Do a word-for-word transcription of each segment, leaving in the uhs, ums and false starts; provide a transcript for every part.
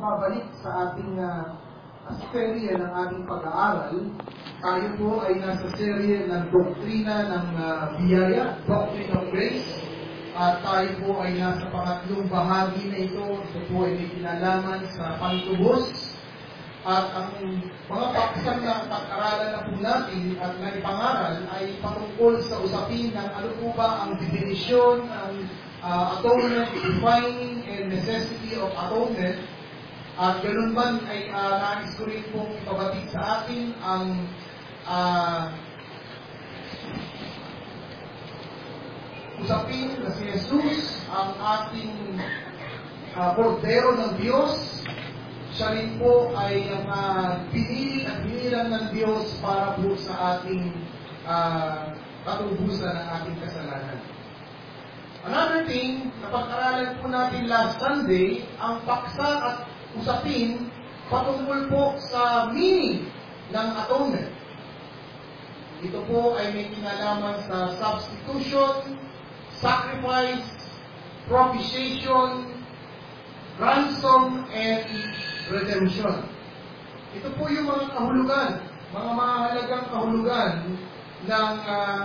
bumabalik sa ating uh, serye ng ating pag-aaral. Tayo po ay nasa serye ng doktrina ng uh, biyaya, Doctrine of Grace. At tayo po ay nasa pangatlong bahagi na ito. Ito po ay may kinalaman sa pangtubos. At ang mga paksang na pag-aralan na po natin at naipangaral ay patungkol sa usapin ng ano po ba ang definisyon ng uh, atonement, defining and necessity of atonement. At ganun man ay uh, nais ko rin pong ipabatid sa atin ang uh, usapin na si Jesus, ang ating uh, Kordero ng Diyos. Siya rin po ay ang uh, pinili at binilang ng Diyos para po sa ating uh, katubusan ng ating kasalanan. Another thing, napag-aralan po natin last Sunday, ang paksa at usapin patungkol po sa meaning ng atonement. Ito po ay may kinalaman sa substitution, sacrifice, propitiation, ransom, and redemption. Ito po yung mga kahulugan, mga mahalagang kahulugan ng uh,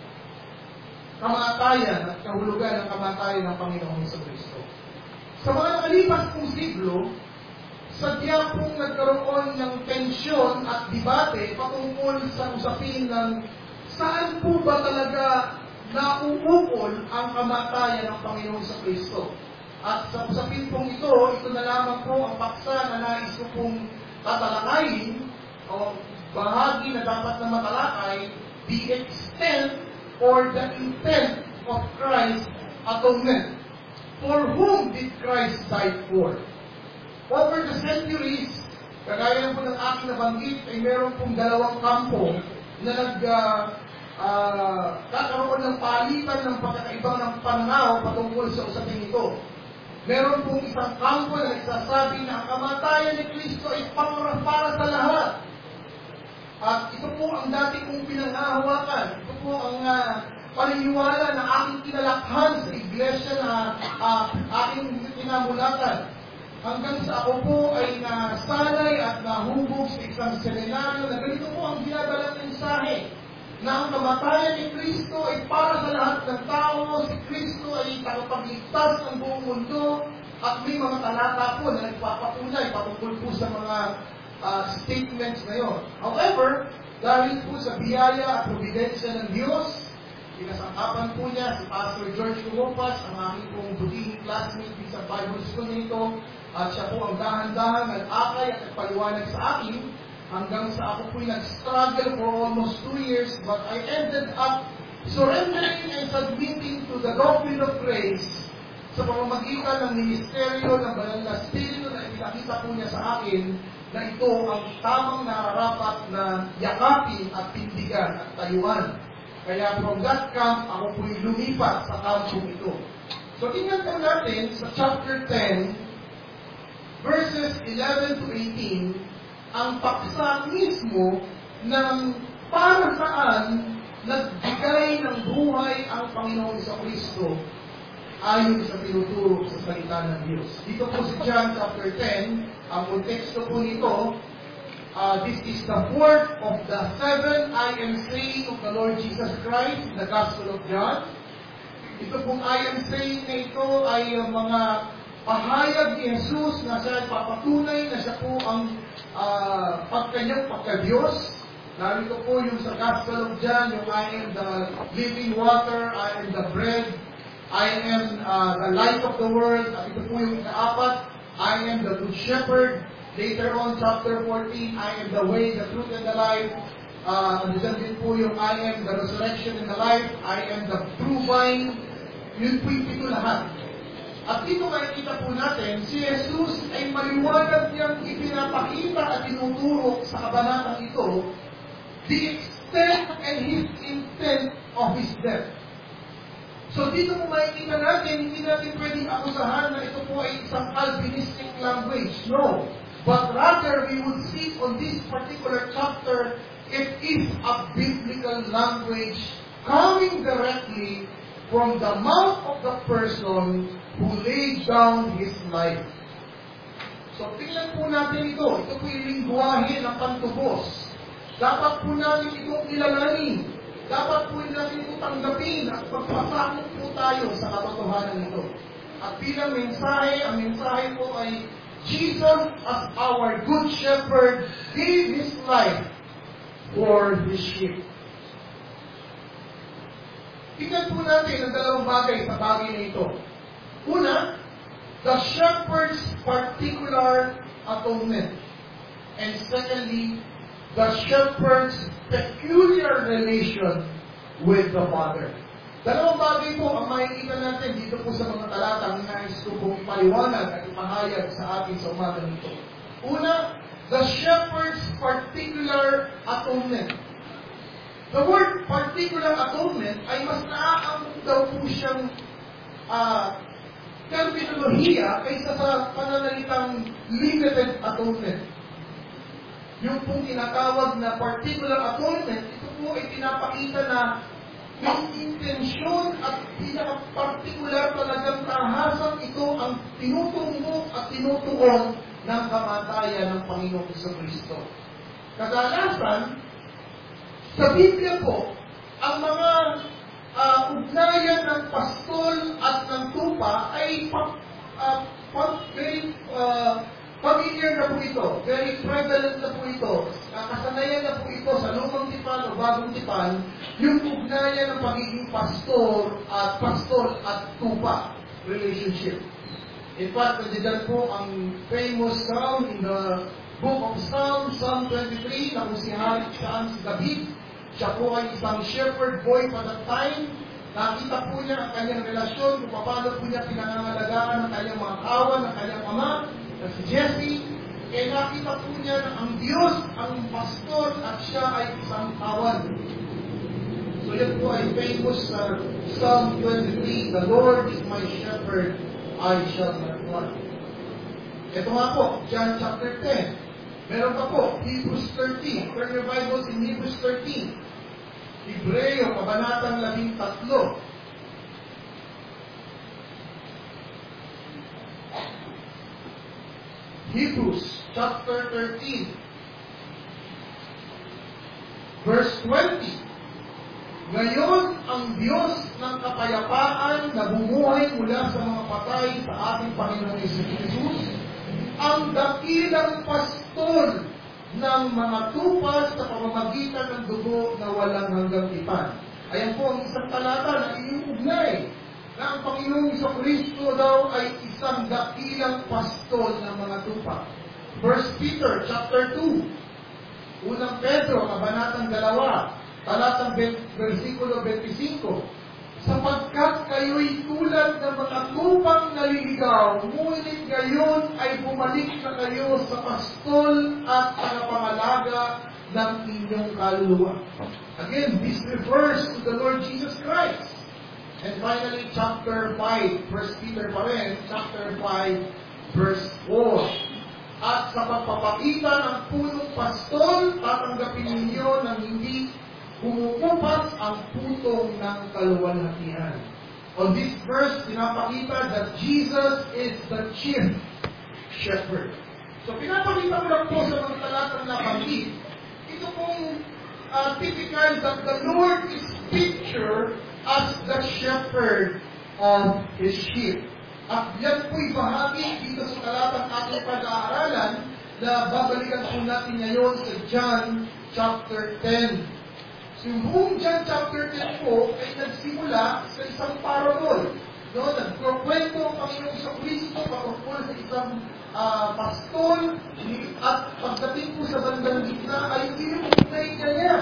kamatayan at kahulugan ng kamatayan ng Panginoong Jesucristo. Sa mga nakalipas pong siglo, sadya pong nagkaroon ng tensyon at debate patungkol sa usapin ng saan po ba talaga nauukol ang kamatayan ng Panginoong Jesucristo. At sa usapin pong ito, ito na lamang po ang paksa na nais ko pong tatalakayin o bahagi na dapat na matalakay, the extent or the intent of Christ's atonement. For whom did Christ die for? Over the centuries, kagaya po ng aking nabanggit, ay meron pong dalawang kampo na nag uh, uh, kakaroon ng palitan ng pagkakaibang ng pananaw patungkol sa usapin ito. Meron pong isang kampo na nagsasabi na ang kamatayan ni Kristo ay para, para sa lahat. At ito po ang dati kong pinanghahawakan. Ito po ang uh, paniniwala na aking kinalakhan sa iglesia na uh, aking kinamulatan. Hanggang sa ako po ay nasanay at nahubog sa isang seminaryo na ganito po ang ginagalang mensahe na ang kamatayan ni Kristo ay para sa lahat ng tao. Si Kristo ay tagapagligtas ng buong mundo at may mga talata po na nagpapatunay patungkol po sa mga uh, statements na yon. However, dahil po sa biyaya at providensya ng Diyos, pinasangkapan po niya si Pastor George Kumopas, ang aming pong butihing classmate sa Bible School nito, at siya po ang dahan-dahan nag-akay at nagpaliwanag sa akin hanggang sa ako po'y nag-struggle for almost two years, but I ended up surrendering and submitting to the doctrine of grace sa pamamagitan ng ministeryo ng Banal na Espiritu na ipinakita po niya sa akin na ito ang tamang nararapat na yakapin at tindigan at tayuan. Kaya from that camp, ako po'y lumipat sa kampong ito. So tingnan po natin sa chapter ten, verses eleven to eighteen, ang paksa mismo ng para saan nagbigay ng buhay ang Panginoong Jesucristo ayon sa tinuturo sa salita ng Diyos. Dito po sa John chapter ten, ang konteksto po nito, uh, this is the fourth of the seven I am saying of the Lord Jesus Christ in the Gospel of John. Ito pong I am saying na ito ay uh, mga pahayag ni Jesus na siya papatunay na siya po ang uh, pagkanyang pagka-Diyos. Narito po yung sa Gospel of John, yung I am the living water, I am the bread, I am uh, the light of the world. At ito po yung ikaapat, I am the good shepherd. Later on, chapter fourteen, I am the way, the truth, and the life. Uh, Andiyan din po yung I am the resurrection and the life, I am the true vine. Yun po yung pito lahat. At dito makikita po natin, si Jesus ay maliwanag niyang ipinapakita at tinuturo sa kabanatang ito the extent and his intent of his death. So dito po makikita natin, hindi natin pwedeng akusahan na ito po ay isang Calvinistic language. No. But rather, we would see on this particular chapter, it is a biblical language coming directly from the mouth of the person who laid down his life. So, tingnan po natin ito. Ito po yung lingwahe ng pantubos. Dapat po natin itong ilalanin. Dapat po natin ito tanggapin at magpasakot po tayo sa katotohanan nito. At bilang mensahe, ang mensahe po ay Jesus as our good shepherd gave His life for His sheep. Tingnan po natin ang dalawang bagay sa bagay na ito. Una, the shepherd's particular atonement. And secondly, the shepherd's peculiar relation with the Father. Dalawang bagay po ang makikita natin dito po sa mga talatang nais ko pong ipaliwanag at ipahayag sa atin sa umaga nito. Una, the shepherd's particular atonement. The word particular atonement ay mas naaangkop daw po siyang uh, terminolohiya kaysa sa pananalitang limited atonement. Yung pong tinatawag na particular atonement, ito po ay pinapakita na may intensyon at pinaka-partikular talagang tahasang ito ang tinutungo at tinutuon ng kamatayan ng Panginoong Jesucristo. Kadalasan, sa Biblia po, ang mga uh, ugnayan ng pastol at ng tupa ay pa, uh, pa, very uh, familiar na po ito, very prevalent na po ito, kasanayan na po ito sa lumang tipan o bagong tipan, yung ugnayan ng pagiging pastor at pastol at tupa relationship. In fact, nandiyan po ang famous psalm in the book of Psalm, Psalm twenty-three, na kung si Hari saan si David, siya po ay isang shepherd boy pa that time. Nakita po niya ang kanyang relasyon, kung paano po niya pinangangalagaan ng kanyang mga kawan, ng kanyang ama, na si Jesse. Eh nakita po niya na ang Diyos, ang pastor, at siya ay isang kawan. So yan po ay famous sa uh, Psalm twenty-three, the Lord is my shepherd, I shall not want. Ito nga po, John chapter ten. Meron pa po, Hebrews thirteen. Turn your Bibles in Hebrews thirteen. Hebreo, kabanatang labing tatlo. Hebrews chapter thirteen. Verse twenty. Ngayon, ang Diyos ng kapayapaan na bumuhay mula sa mga patay sa ating Panginoong Jesus, ang dakilang pastol ng mga tupa sa pamamagitan ng dugo na walang hanggang tipan. Ayan po ang isang talata na iuugnay na ang Panginoong Jesucristo daw ay isang dakilang pastol ng mga tupa. First Peter chapter two. Unang Pedro, kabanatang dalawa, talatang versikulo twenty-five. Sapagkat kayo'y tulad ng mga tupang naliligaw, ngunit ngayon ay bumalik na kayo sa pastol at tagapangalaga ng inyong kaluluwa. Again, this refers to the Lord Jesus Christ. And finally, chapter five, First Peter pa rin, chapter five, verse four. At sa pagpapakita ng punong pastol, tatanggapin ninyo ng hindi kumukupas ang putong ng kaluwalhatian. On this verse, pinapakita that Jesus is the chief shepherd. So, pinapakita ko lang po sa mga talatang nabanggit, ito pong uh, typical that the Lord is pictured as the shepherd of His sheep. At yan po'y bahagi dito sa talatang ating pag-aaralan na babalikan po natin ngayon sa John chapter ten. So, yung buong John chapter ten po ay nagsimula sa isang parable. No? Nagprokwento ang Panginoong Jesucristo patungkol sa isang uh, pastol at pagdating po sa bandang gitna ay inuugnay niya niya.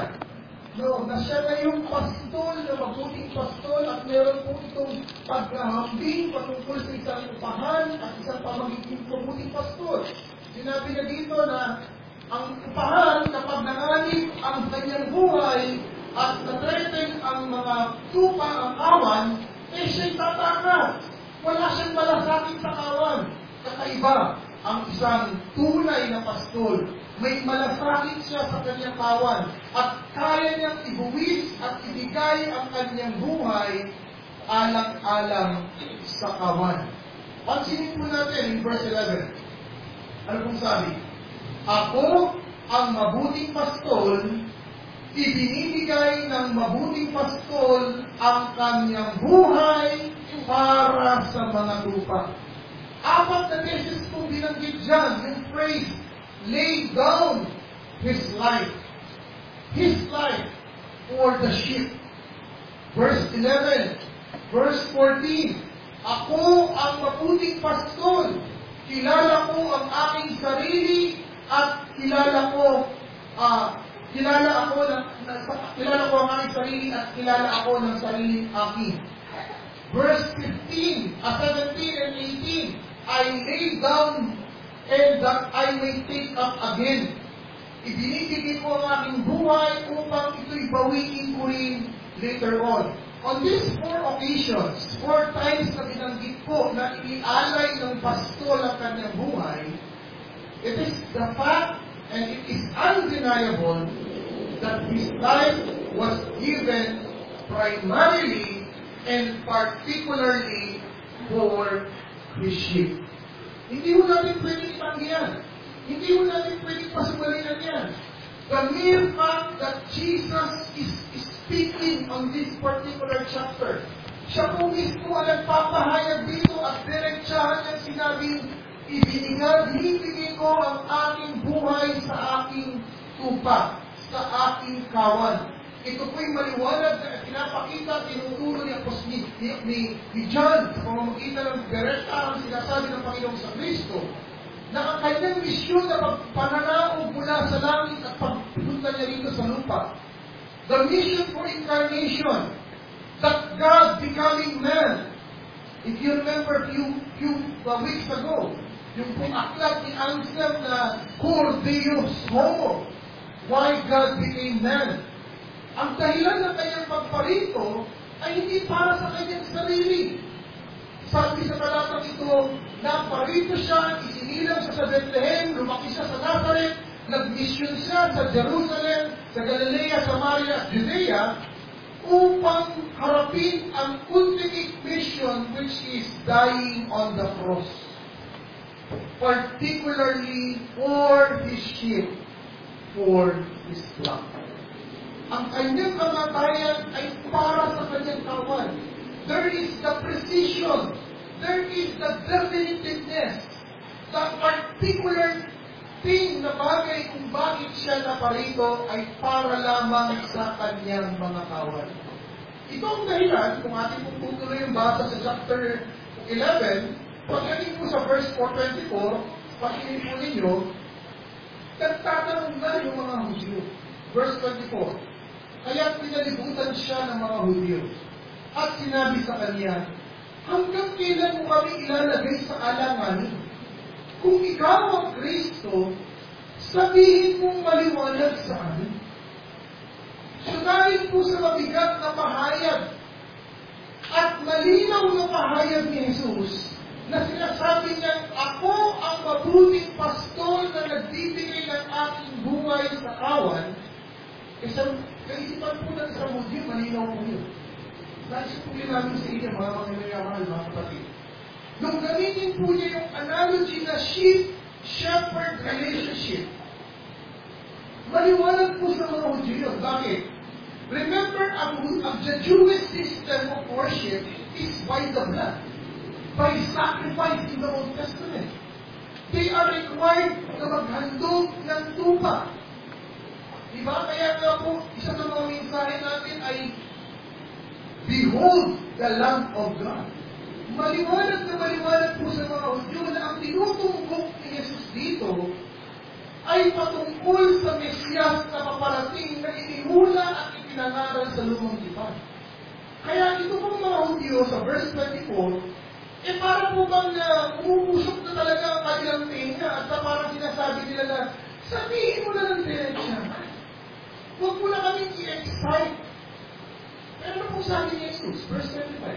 No, na siya na yung pastol, na mabuting pastol, at meron po itong paghahambing patungkol sa isang upahan at isang pamagiging mabuting pastol. Sinabi na dito na ang upahan, kapag nanganib ang kanyang buhay at natreten ang mga tupa, ang kawan, eh siya'y tatakas. Wala siyang malasakit sa kawan. Kakaiba ang isang tunay na pastol. May malasakit siya sa kanyang kawan at kaya niyang ibuwis at ibigay ang kanyang buhay alang-alang sa kawan. Pansinin po natin in verse eleven. Ano pong sabi? Ako ang mabuting pastol, ibinibigay ng mabuting pastol ang kanyang buhay para sa mga tupa. Apat na beses kong binanggit dyan, yung phrase, lay down His life. His life for the sheep. Verse eleven, verse fourteen, ako ang mabuting pastol, kilala ko ang aking sarili at kilala ko, ah, kilala ako ng, kilala ko ang aking sarili at kilala ako ng sariling aking. Verse fifteen, uh, seventeen and eighteen, I lay down and that I may take up again. Ibinibigay ko ang aking buhay upang ito'y bawiin ko rin later on. On these four occasions, four times na binanggit ko na inialay ng pastol ang kanyang buhay, it is the fact and it is undeniable that his life was given primarily and particularly for his sheep. Hindi mo natin pwedeng itanggihan. Hindi mo natin pwedeng pasubalinan yan. The mere fact that Jesus is speaking on this particular chapter, siya po mismo ang nagpapahayag dito at diretsyahan niyang sinabing, ibinigay, binibigay ko ang aking buhay sa aking tupa, sa aking kawan. Ito po'y maliwanag na pinapakita, tinuturo ni Apostol ni, ni, ni John sa pamamagitan ng direkta ang sinasabi ng Panginoong sa Kristo na ang kanyang misyon na pagpananaog mula sa langit at pagpunta niya rito sa lupa. The mission for incarnation, that God becoming man. If you remember few, few uh, weeks ago, yung pong aklat ni Anselm na Cor Deus Homo, why God became man. Ang dahilan ng kanyang pagparito ay hindi para sa kanyang sarili. Sabi sa talatang ito, naparito siya, isinilang siya sa Bethlehem, lumaki siya sa Nazareth, nag-mission siya sa Jerusalem, sa Galilea, Samaria at Judea, upang harapin ang ultimate mission which is dying on the cross. Particularly for his sheep, for his flock. Ang kanyang kamatayan ay para sa kanyang kawan. There is the precision, there is the definitiveness, the particular thing na bagay kung bakit siya naparito ay para lamang sa kanyang mga kawan. Ito ang dahilan, kung ating puputuloy yung basa sa chapter eleven, pagdating po sa verse four twenty-four, pakinggan po ninyo, nagtatanong na yung mga Hudyo. Verse twenty-four, kaya pinalibutan siya ng mga Hudyo. At sinabi sa kanya, hanggang kailan mo kami ilalagay sa alanganin? Kung ikaw ang Kristo, sabihin mong maliwanag sa amin. So dahil po sa mabigat na pahayag at malinaw na pahayag ni Jesus, na sinasabi niya, ako ang mabuting pastol na nagbibigay ng aking buhay sa kawan, isang kaisipan po ng isang Hudyo, malinaw po yun. Nais po yun namin sa inyo, mga mga mga kapatid. Nung gamitin po niya yung analogy na sheep-shepherd relationship, maliwanag po sa mga Hudyo yun. Bakit? Remember, ang, ang the Jewish system of worship is by the blood, by sacrifice in the Old Testament. They are required na maghandog ng tupa. Diba? Kaya nga po, isang ng mga mensahe natin ay behold the Lamb of God. Maliwanag na maliwanag po sa mga Hudyo na ang tinutumbok ni Jesus dito ay patungkol sa Mesiyas na paparating na inihula at ipinangaral sa lumang tipan. Kaya ito pong mga Hudyo sa verse twenty-four, eh para po bang uh, umupusok na talaga ang kanilang tenga at sa parang sinasabi nila na sabihin mo na ng diretsya. Huwag mo na kaming i-excite. Pero ano pong sabi ni Jesus? Verse twenty-five.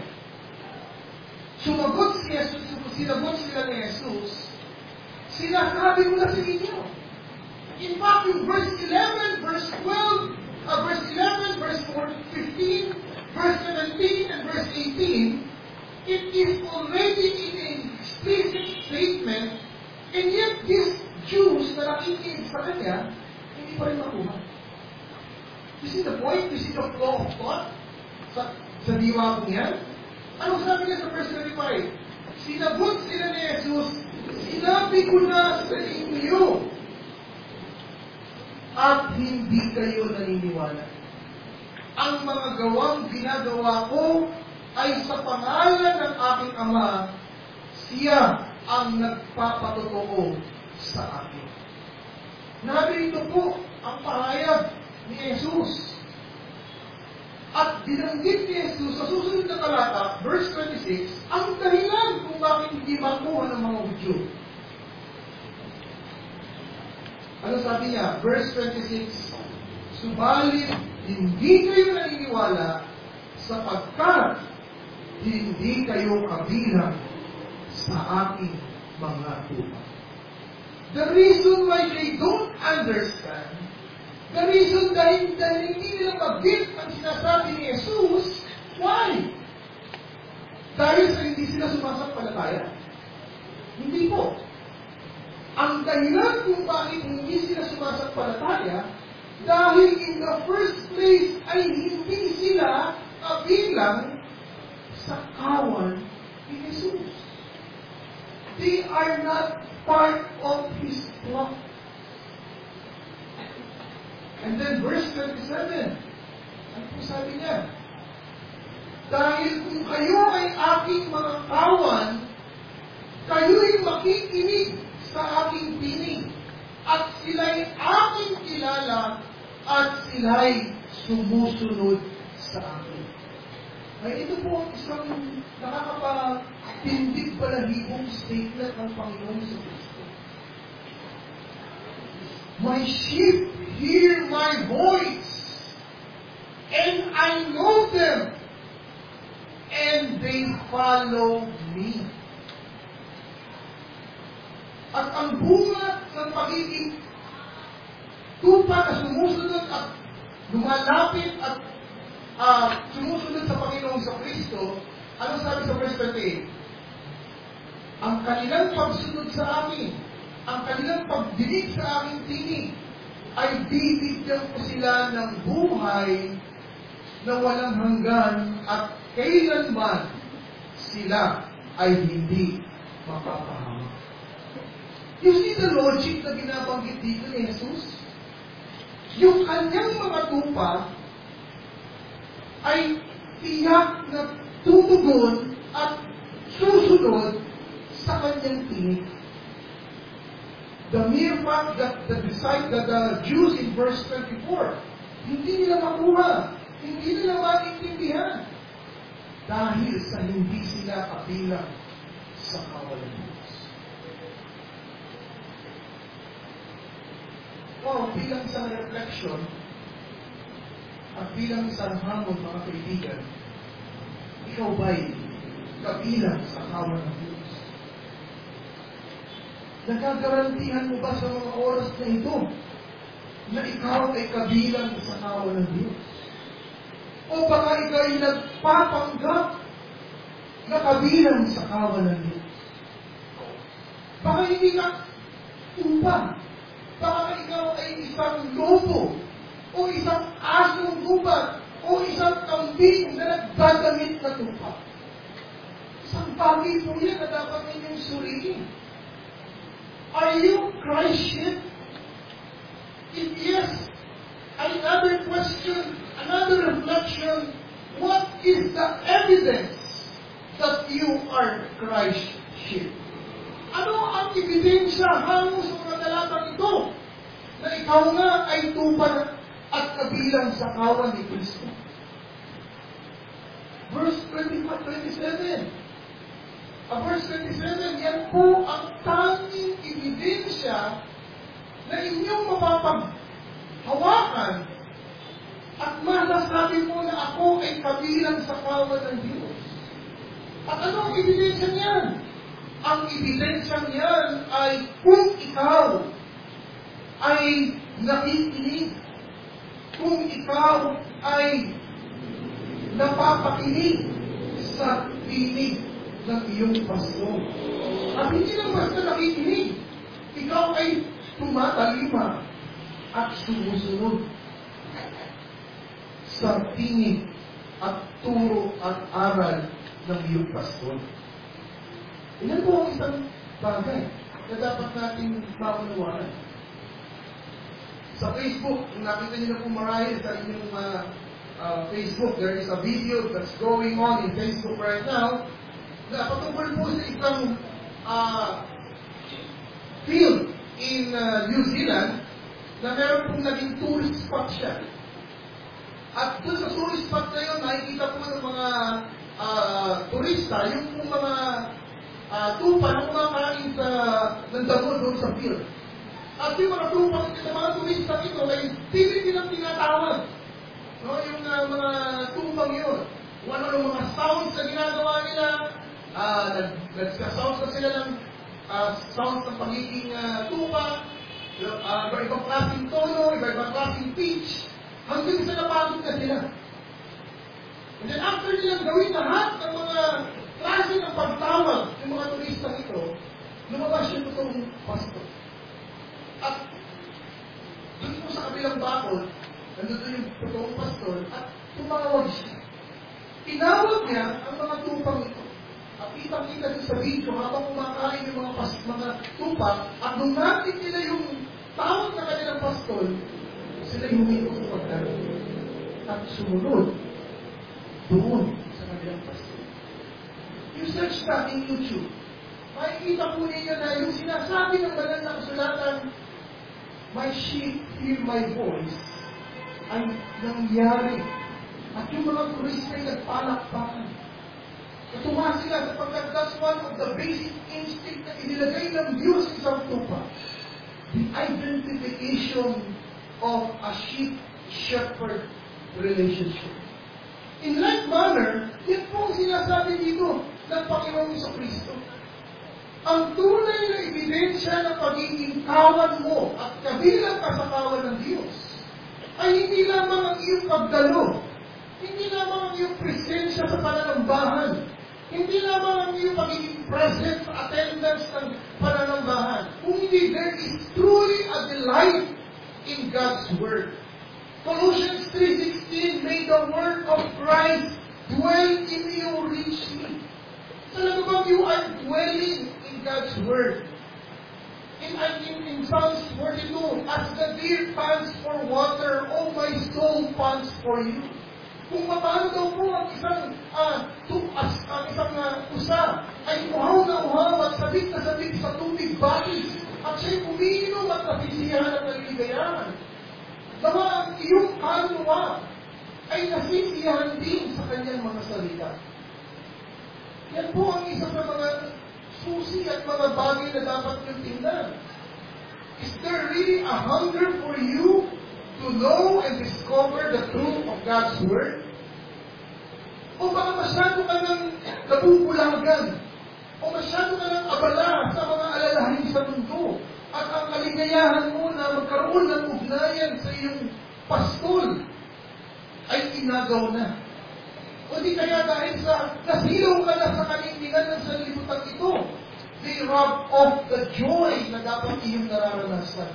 Sumagot si Jesus, sinagot sila ni Jesus, sinasabi mo na sa inyo. In fact, in verse eleven, verse twelve, uh, verse eleven, verse fifteen, verse seventeen, and verse eighteen, it is already in an explicit statement And yet, these Jews na nakikinig sa kanya, hindi pa rin makuha. You see the point? You see the flow of thought? Sa, sa diwa ko niyan? Ano sabi niya sa verse thirty-five? Sinagot sila ni Jesus, sinabi ko na sa inyo, at hindi kayo naniniwala. Ang mga gawang ginagawa ko ay sa pangalan ng aking Ama, siya ang nagpapatotoo sa akin. Narito po ang pahayag ni Jesus. At binanggit ni Jesus sa susunod na talata, verse twenty-six, ang dahilan kung bakit hindi makuha ng mga Hudyo. Ano sabi niya? Verse twenty-six, subalit hindi kayo naniniwala sapagkat hindi kayo kabilang sa aking mga tupa. The reason why they don't understand, the reason dahil, dahil hindi nila mag-get ang sinasabi ni Jesus, why? Dahil sa hindi sila sumasampalataya? Hindi po. Ang dahilan kung bakit hindi sila sumasampalataya, dahil in the first place ay hindi sila kabilang sa kawan ni Jesus. They are not part of His flock. And then verse twenty-seven, ano po sabi niya? Dahil kung kayo ay aking mga kawan, kayo'y makikinig sa aking tinig, at sila'y aking kilala, at sila'y sumusunod sa akin. Ay, ito po ang isang nakakapatindig balahibong statement ng Panginoon sa Kristo. My sheep hear my voice, and I know them, and they follow me. At ang bunga ng pagiging tupa na sumusunod at lumalapit at uh, sumusunod sa Panginoong sa Kristo, ano sabi sa verse twenty-eight? Ang kanilang pagsunod sa amin, ang kanilang pagdinig sa aking tinig, ay bibigyan ko sila ng buhay na walang hanggan at kailanman sila ay hindi mapapahamak. You see the logic na binabanggit dito ni Jesus? Yung kanyang mga tupa ay tiyak na tutugon at susunod sa kanyang tinig. The mere fact that the disciples, that the Jews in verse twenty-four, hindi nila makuha, hindi nila maintindihan dahil sa hindi sila kabilang sa kawalan Diyos. Wow, bilang isang reflection at bilang isang hamon, mga kaibigan, ikaw ba'y kabilang sa kawan ng Diyos? Nagagarantihan mo ba sa mga oras na ito na ikaw ay kabilang sa kawan ng Diyos? O baka ikaw ay nagpapanggap na kabilang sa kawan ng Diyos? Baka hindi ka tupa. Baka ikaw ay isang lobo, o isang asong gubat, o isang kambing na nagdadamit na tupa. Isang bagay po yan na dapat ninyong suriin. Are you Christ sheep? If yes, another question, another reflection, what is the evidence that you are Christ sheep? Ano ang ebidensya hango sa mga talatang ito na ikaw nga ay tupa at kabilang sa kawan ni Kristo? Verse twenty-five, twenty-seven. Uh, verse twenty-seven, yan po ang tanging ebidensya na inyong mapapaghawakan at masasabi mo na ako ay kabilang sa kawan ng Diyos. At ano ang ebidensya niyan? Ang ebidensya niyan ay kung ikaw ay nakikinig, kung ikaw ay napapakinig sa tinig ng iyong pastor. At hindi lang basta nakikinig, ikaw ay tumatalima at sumusunod sa tingin at turo at aral ng iyong pastor. Ilan po ang isang bagay na dapat natin maunawaan. Sa Facebook, kung nakita niyo na po marahil sa inyong uh, uh, Facebook, there is a video that's going on in Facebook right now na patungkol po sa isang uh, field in uh, New Zealand na meron pong naging tourist spot siya. At doon sa tourist spot na yun, nakikita po ng mga uh, turista, yung pong mga uh, tupa na kumakain sa ng damo doon sa field. At yung mga tupa ng mga turista ito ay hindi nilang tinatawag. No? Yung uh, mga tupang yun. Kung ano ng mga sounds na ginagawa nila, uh, nagsasounds na sila ng uh, sounds ng pagiging uh, tupa, uh, iba-ibang klaseng tono, iba-ibang klaseng pitch, hanggang sa napagod na sila. And then after nilang gawin lahat ng mga klase ng pagtawag ng mga turista ito, lumabas yung totoong pastor. At doon po sa kabilang bakod, nandun yung totoong pastor, at tumawag siya. Tinawag niya ang mga tupang ito. At kitang-kita din sa video habang kumakain yung mga, pas, mga tupa, at nung natin nila yung tawag na kanilang pastor, sila yung huminto sa pagkain. At sumunod doon sa kanilang pastor. You search that in YouTube. Makikita po ninyo na yung sinasabi ng banal na kasulatan, my sheep hear my voice, ang nangyari. At yung mga turista ay nagpalakpakan. Natuwa sila sapagkat that's one of the basic instinct na inilagay ng Diyos sa isang tupa. The identification of a sheep-shepherd relationship. In like manner, yan po ang sinasabi dito ng Panginoon sa Kristo. Ang tunay na ebidensya ng pagiging kawan mo at kabilang ka sa kawan ng Diyos ay hindi lamang ang iyong pagdalo, hindi lamang ang iyong presensya sa pananambahan, hindi lamang ang iyong pagiging present sa attendance ng pananambahan, kung hindi there is truly a delight in God's Word. Colossians three sixteen, may the Word of Christ dwell in you richly. Talaga bang you are dwelling in God's Word? In, in, in Psalms forty-two, as the deer pants for water, oh my soul pants for you. Kung paano daw po ang isang uh, tuas, ang isang uh, usa ay uhaw na uhaw at sabik na sabik sa tubig batis at siya'y umiinom at napisiyahan at naliligayahan. Nawa ang iyong kaluluwa ay nasisiyahan din sa kanyang mga salita. Yan po ang isa sa mga susi at mga bagay na dapat niyong tingnan. Is there really a hunger for you to know and discover the truth of God's Word? O baka masyado ka nang nabubulagan? O masyado ka nang abala sa mga alalahanin sa mundo? At ang kaligayahan mo na magkaroon ng ugnayan sa iyong pastol ay inagaw na. O di kaya dahil sa nasilaw ka na sa kanindigan ng sanlibutan ito, they rob off the joy na dapat iyong nararanasan.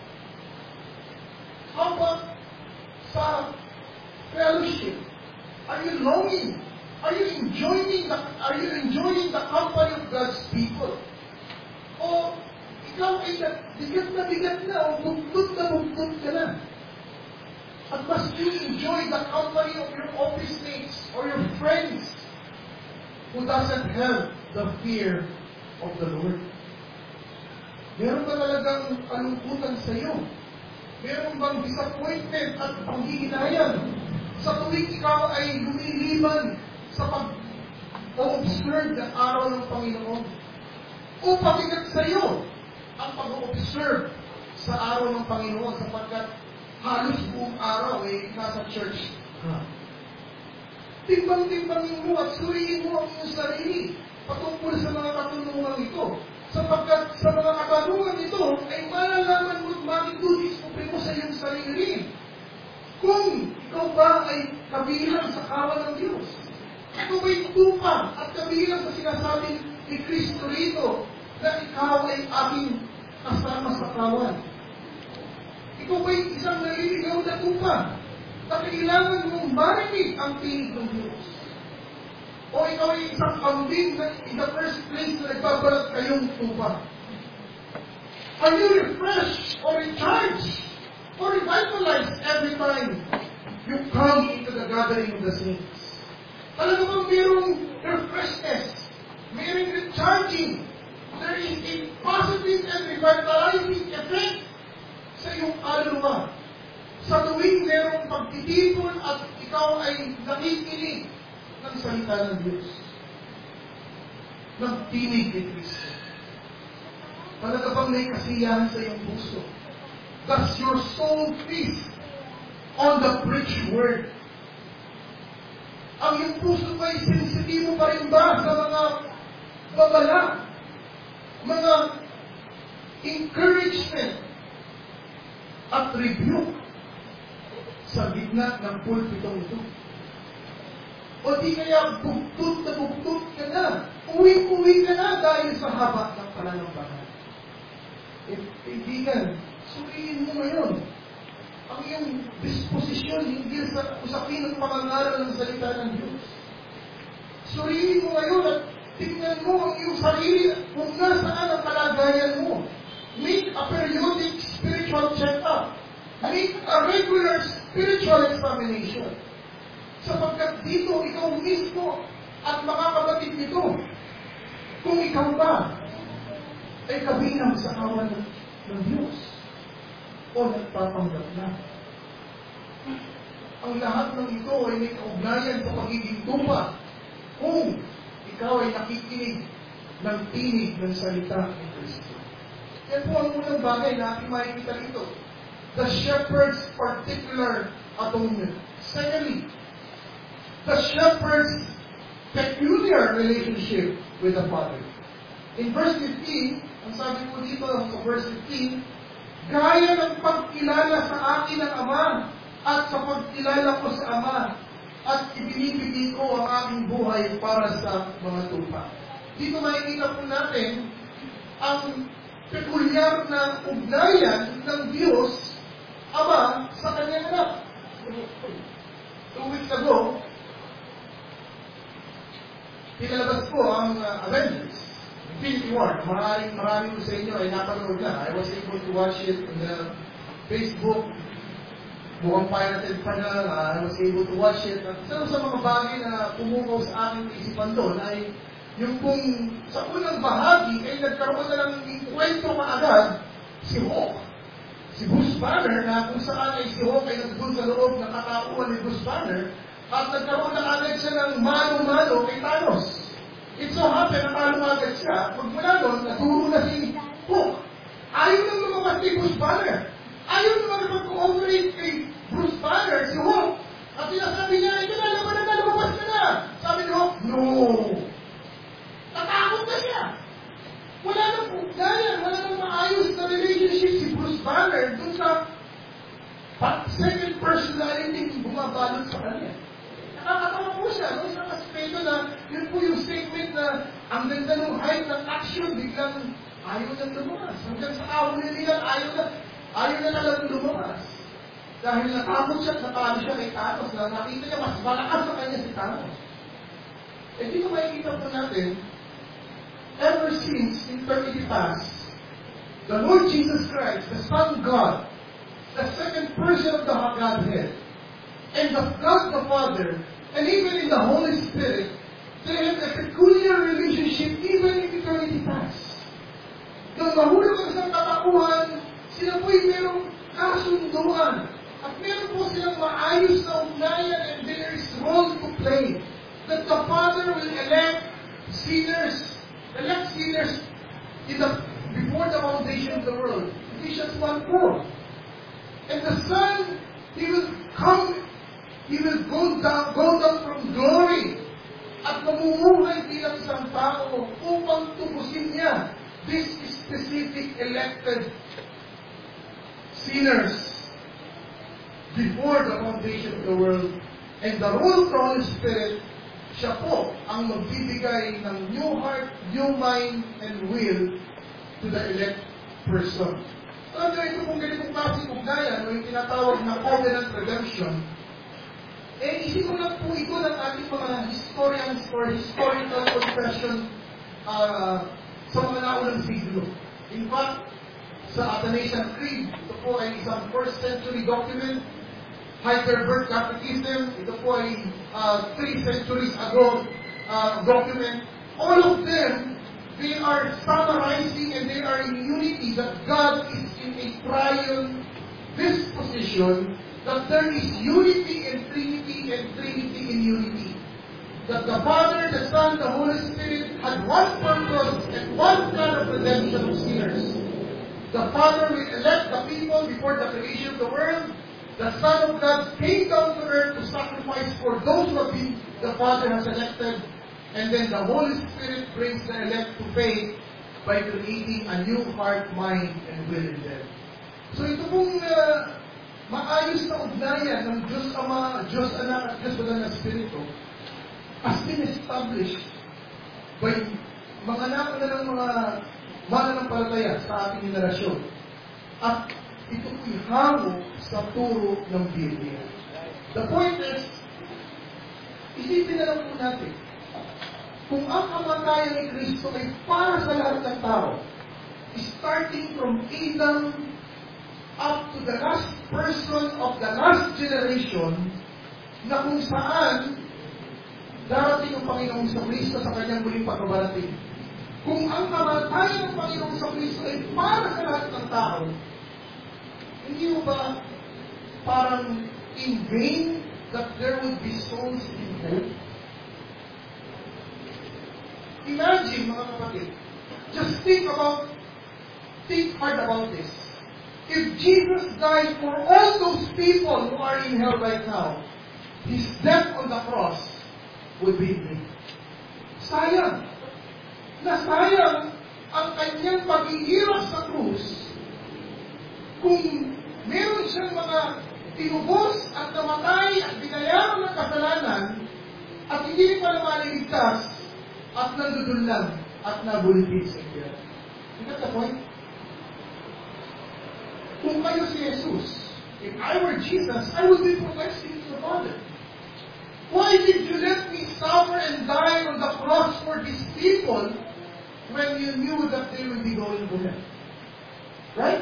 How about sa fellowship? Are you longing? Are you enjoying the Are you enjoying the company of God's people? O ikaw ay bigat na bigat na o bugtod na bugtod ka na? At must you enjoy the company of your office mates or your friends who doesn't have the fear of the Lord? Meron ba talagang kalungkutan sa iyo? Meron bang disappointment at panghihinayang sa tuwing ikaw ay lumiliban sa pag-observe ng araw ng Panginoon? O pabigat sa iyo ang pag-observe sa araw ng Panginoon sapagkat halos buong araw ay nasa church ka? Timbang-timbangin mo at suriin mo ang iyong sarili patungkol sa mga katanungan ito. Sapagkat sa mga katanungan ito ay malalaman mo at makikudiskubre mo sa iyong sarili kung ikaw ba ay kabilang sa kawan ng Diyos. Ikaw ba'y tupa at kabilang sa sinasabi ni Kristo rito na ikaw ay aking kasama sa kawan. Ikaw ba'y isang naliligaw na tupa na kailangan mong marinig ang tinig ng Diyos? O ikaw ay isang kambing na in the first place na nagbabalat kayong tupa? Are you refreshed or recharged or revitalized every time you come into the gathering of the saints? Talaga bang mayroong refreshness, mayroong recharging, there is a positive and revitalizing effect sa iyong kaluluwa. Sa tuwing mayroong pagtitipon at ikaw ay nakikinig ng salita ng Diyos. Nagtinig ni Kristo. Talaga bang may kasiyahan sa iyong puso? Does your soul feast on the preached word? Ang iyong puso ba'y sensitibo pa rin ba sa mga babala, mga encouragement at rebuke sa gitna ng pulpitong ito? O di kaya bugtut na bugtut ka na, uwi-uwi ka na dahil sa haba ng pananampalataya? Eh, kaibigan, suriin mo ngayon ang iyong disposisyon hinggil sa usapin ng pangangaral ng salita ng Diyos. Suriin mo ngayon at tingnan mo ang iyong sarili kung nasaan ang kalagayan mo. Make a periodic spiritual check-up. Make a regular spiritual examination. Sapagkat dito, ikaw mismo at mga kapatid nito, kung ikaw ba ay kabilang sa kawan ng Diyos o nagpapanggap na. Ang lahat ng ito ay may kaugnayan sa pagiging tupa kung ikaw ay nakikinig ng tinig ng salita ni Kristo. Yan po ang unang bagay na ating makikita dito. The shepherd's particular atonement. Secondly, the shepherd's peculiar relationship with the Father. In verse fifteen, ang sabi po dito sa verse fifteen, gaya ng pagkilala sa akin ng Ama at sa pagkilala ko sa Ama at ibinibigay ko ang aking buhay para sa mga tupa. Dito makikita po natin ang pekulyar na ugnayan ng Diyos Ama sa kanyang anak. Two weeks ago, pinalabas ko ang uh, Avengers, Infinity War. Maraming maraming ko sa inyo ay napanood na. I was able to watch it on the Facebook. Mukhang pirated pa na. Uh, I was able to watch it. At isa sa mga bagay na pumukaw sa aking isipan doon ay yung kung sa unang bahagi ay nagkaroon na ng kwento maagad si Hawk. Si Bruce Banner na kung saan ay si Hawk ay nagdun sa loob ng katauhan ni Bruce Banner at nagkaroon na agad siya ng mano-mano kay Thanos. It so happened na talo agad siya. Pag mula doon, naturo na si Hawk. Ayaw nang lumabas kay Bruce Banner. Ayaw nang makipag-cooperate kay Bruce Banner, si Hawk. At sinasabi niya, ito na, laban na, lumabas na na. Sabi ni Hawk, no. Natakot na siya. Wala nang ugnayan, wala nang maayos na relationship si Bruce Banner dun sa second personality yung bumabalot sa kanya. Nakakatawa po siya, no? Isang aspeto na, yun po yung statement na ang ganda ng height ng action, biglang ayaw na lumabas. Hanggang sa awon nila, ayaw na, ayaw na nalang lumabas. Dahil natakot siya, natalo siya kay Thanos, na nakita niya mas malakas sa kanya si Thanos. Eh, dito makikita po natin, ever since eternity past, the Lord Jesus Christ, the Son God, the second person of the Godhead, and the God the Father, and even in the Holy Spirit, they have a peculiar relationship even in eternity past. Nung mahulog ang isang katauhan, sila po'y merong kasunduan. At meron po silang maayos na ugnayan, and there is role to play. That the Father will elect sinners, elect sinners in the, before the foundation of the world. Ephesians one four. And the Son, He will come, He will go down, go down from glory at mamumuhay bilang isang tao upang tubusin niya this specific elected sinners before the foundation of the world. And the role of the Holy Spirit, siya po ang magbibigay ng new heart, new mind, and will to the elect person. Alam nyo, ito kung ganitong klaseng ugnayan, o yung tinatawag na covenant redemption, eh, isipin lang po ito ng ating mga historians or historical confession uh, sa mga naunang siglo. In fact, sa Athanasian Creed, ito po ay isang first century document. Heidelberg Catechism, ito po ay uh, three centuries ago uh, document. All of them, they are summarizing and they are in unity that God is in a triune disposition, that there is unity in Trinity and Trinity in unity. That the Father, the Son, the Holy Spirit had one purpose and one plan of redemption of sinners. The Father will elect the people before the creation of the world. The Son of God came down to earth to sacrifice for those who have been the Father has elected. And then the Holy Spirit brings the elect to faith by creating a new heart, mind, and will in them. So ito pong uh, maayos na ugnayan ng Diyos Ama, Diyos Anak, at Diyos Banal na Espiritu has been established by mga anak na ng mga mananampalataya sa ating generasyon. At ito po'y hango sa turo ng Biblia. The point is, isipin na lang po natin, kung ang kamatayan ni Kristo ay para sa lahat ng tao, starting from Adam up to the last person of the last generation, na kung saan darating ang Panginoong sa Kristo sa kanyang muling pagbabarating. Kung ang kamatayan ng Panginoong sa Kristo ay para sa lahat ng tao, hindi mo ba parang in vain that there would be souls in hell? Imagine, mga kapatid, just think about, think hard about this. If Jesus died for all those people who are in hell right now, His death on the cross would be in vain. Sayang. Nasayang ang kanyang paghihirap sa krus kung meron siyang mga tinubos at namatay at binayaran ng kasalanan at hindi pa naman iligtas at nandudun lang at nabulipid sa Kaya. You get the point? Kung kayo si Jesus, if I were Jesus, I would be protesting to the Father. Why did you let me suffer and die on the cross for these people when you knew that they will be going to hell? Right?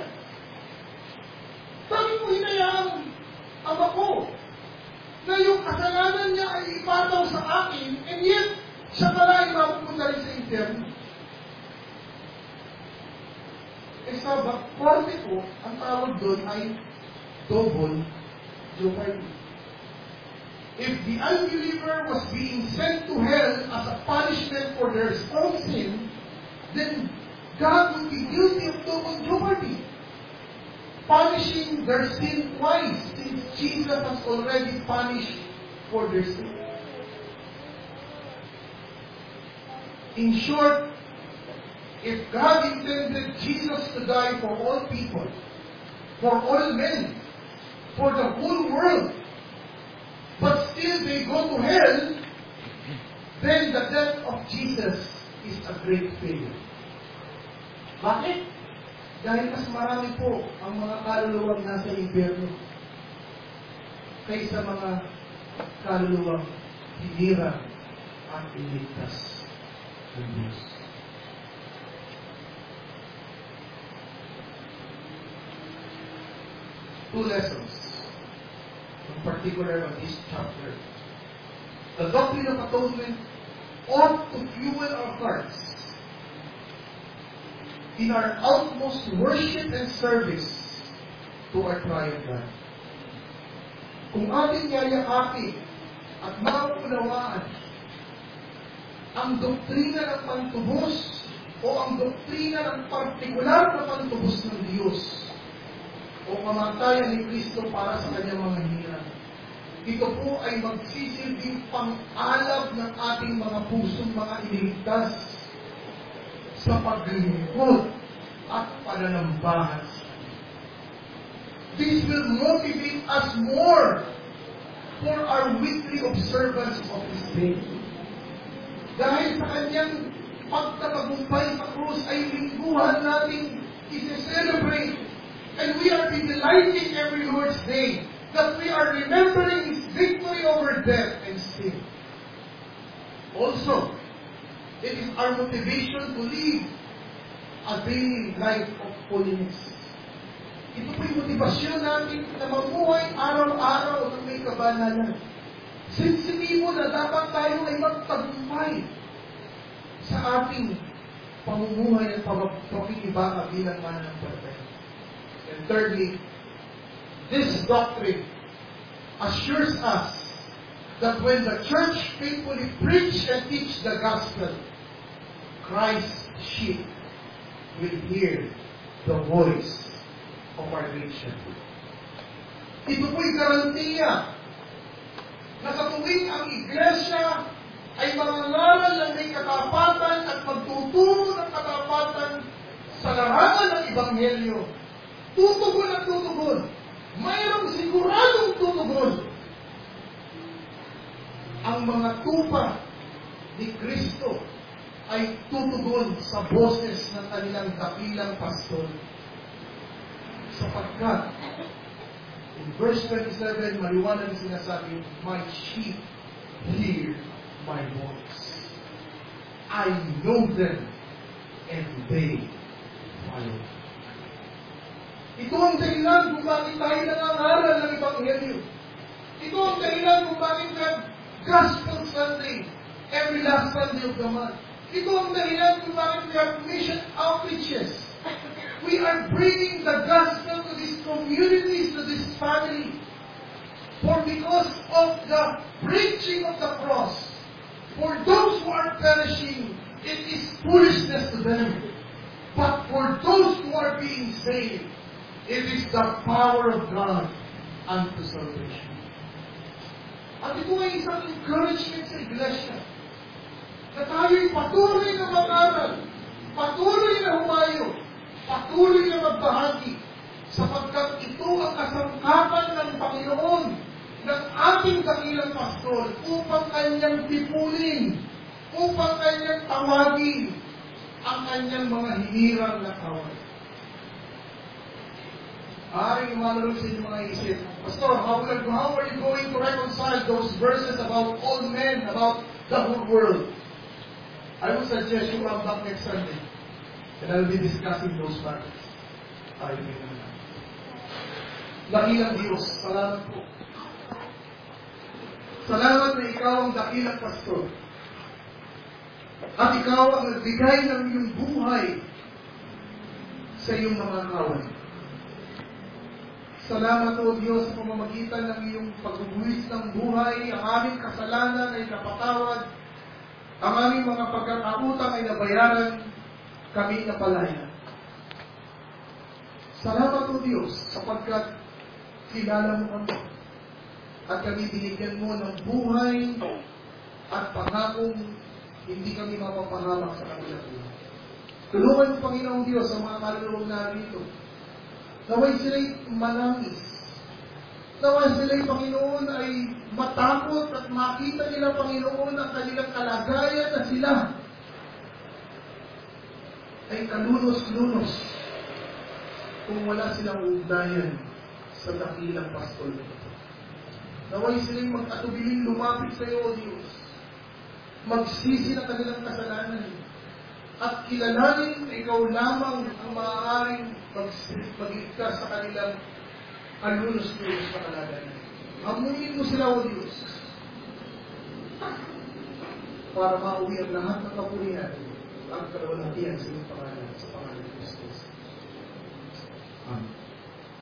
Bakit mo hinayaan ang ako na yung kasalanan niya ay ipataw sa akin and yet siya pala ay mapupunta rin sa impyerno? Eh sa korte ko, ang tawag doon ay double jeopardy. If the unbeliever was being sent to hell as a punishment for their own sin, then God would be guilty of double jeopardy, punishing their sin twice, since Jesus has already punished for their sin. In short, if God intended Jesus to die for all people, for all men, for the whole world, but still they go to hell, then the death of Jesus is a great failure. Bakit? Dahil mas marami po ang mga kaluluwang nasa impyerno kaysa mga kaluluwang hinira at iligtas ng Diyos. Two lessons, in particular of this chapter. The doctrine of atonement ought to fuel our hearts in our utmost worship and service to our triune God. Kung ating yayakapin at maunawaan ang doktrina ng pantubos o ang doktrina ng partikular na pantubos ng Diyos o kamatayan ni Kristo para sa kanyang mga hirap, ito po ay magsisilbing pang-alab ng ating mga pusong mga iniligtas sa paglilingkod at pananambahan. This will motivate us more for our weekly observance of His faith. Dahil sa kanyang pagtatagumpay sa krus ay lingguhan nating is to celebrate, and we are be delighting every Lord's Day, that we are remembering His victory over death and sin. Also, it is our motivation to live a daily life of holiness. Ito po yung motivasyon natin na mamuhay araw-araw ng may kabanalan. Sensitibo na dapat tayo ay magtagumpay sa ating pamumuhay at pakikibaka bilang mananampalataya. And thirdly, this doctrine assures us that when the church faithfully preach and teach the gospel, Christ's sheep will hear the voice of our great shepherd. Ito po'y garantiya na sa tuwing ang iglesia ay mangangaral ng may katapatan at magtuturo ng katapatan sa larangan ng Ebanghelyo, tutugon at tutugon. Mayroong siguradong tutugon. Ang mga tupa ni Kristo ay tutugon sa boses ng kanilang dakilang pastor. Sapagkat, in verse twenty-seven, maliwanag ang sinasabi, my sheep hear my voice. I know them, and they follow. Ito ang dahilan kung bakit tayo nangangaral ng Ebanghelyo. Ito ang dahilan kung bakit we have Gospel Sunday every last Sunday of the month. Ito ang dahilan kung bakit we have mission outreaches. We are bringing the gospel to these communities, to this family. For because of the preaching of the cross, for those who are perishing, it is foolishness to them. But for those who are being saved, it is the power of God unto salvation. At ito ay isang encouragement sa iglesia na tayo'y patuloy na mag-aral, patuloy na humayo, patuloy na magbahagi, sapagkat ito ang kasangkapan ng Panginoon ng ating dakilang pastor upang kanyang tipulin, upang kanyang tawagin ang kanyang mga hinirang na kawan. Aaring umalaro sa inyong mga isip, Pastor, how, will, how are you going to reconcile those verses about all men, about the whole world? I would suggest you come back next Sunday, and I will be discussing those matters. Tayo may naman. Dakilang Diyos, salamat po. Salamat na ikaw ang dakilang pastor. At ikaw ang nagbigay ng iyong buhay sa iyong mga kawan. Salamat o Diyos sa pamamagitan ng iyong pagbubuhis ng buhay, ang aming kasalanan ay napatawad, ang aming mga pagkakautang ay nabayaran, kami napalaya. Salamat o Diyos sapagkat kilala mo kami at kami binigyan mo ng buhay at pangakong hindi kami mapapahamak sa kanilang buhay. Tulungan mo, Panginoong Diyos, sa mga kaluluwang narito. Naway sila'y manangis. Naway sila'y, Panginoon, ay matakot at makita nila, Panginoon, ang kanilang kalagayan na sila ay kalunos-lunos kung wala silang ugnayan sa dakilang pastol. Naway sila'y mag-atubiling lumapit sa iyo, O Diyos. Magsisi ng kanilang kasalanan at kilalanin na ikaw lamang ang maaaring magligtas sa kanilang alunos-lunos na kalagayan. Hamunin mo sila, O Diyos, para mauwi ang lahat ng kapurihan ang kalawalhatian sa iyong pangalan, sa pangalan ng Kristus. Amen.